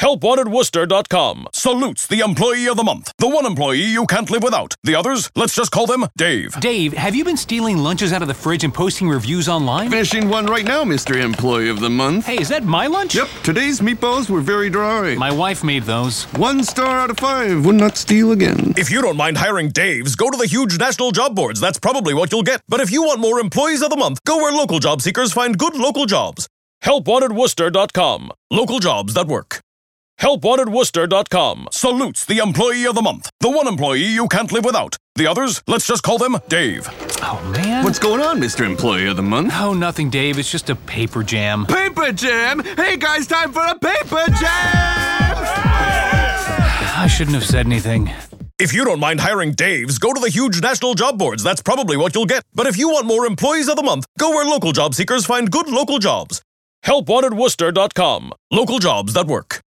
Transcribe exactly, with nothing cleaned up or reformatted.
help wanted worcester dot com salutes the employee of the month. The one employee you can't live without. The others, let's just call them Dave. Dave, have you been stealing lunches out of the fridge and posting reviews online? Finishing one right now, Mister Employee of the Month. Hey, is that my lunch? Yep, today's meatballs were very dry. My wife made those. One star out of five. Would not steal again. If you don't mind hiring Daves, go to the huge national job boards. That's probably what you'll get. But if you want more employees of the month, go where local job seekers find good local jobs. help wanted worcester dot com. Local jobs that work. help wanted worcester dot com salutes the employee of the month. The one employee you can't live without. The others, let's just call them Dave. Oh, man. What's going on, Mister Employee of the Month? Oh, nothing, Dave. It's just a paper jam. Paper jam? Hey, guys, time for a paper jam! I shouldn't have said anything. If you don't mind hiring Daves, go to the huge national job boards. That's probably what you'll get. But if you want more employees of the month, go where local job seekers find good local jobs. help wanted worcester dot com. Local jobs that work.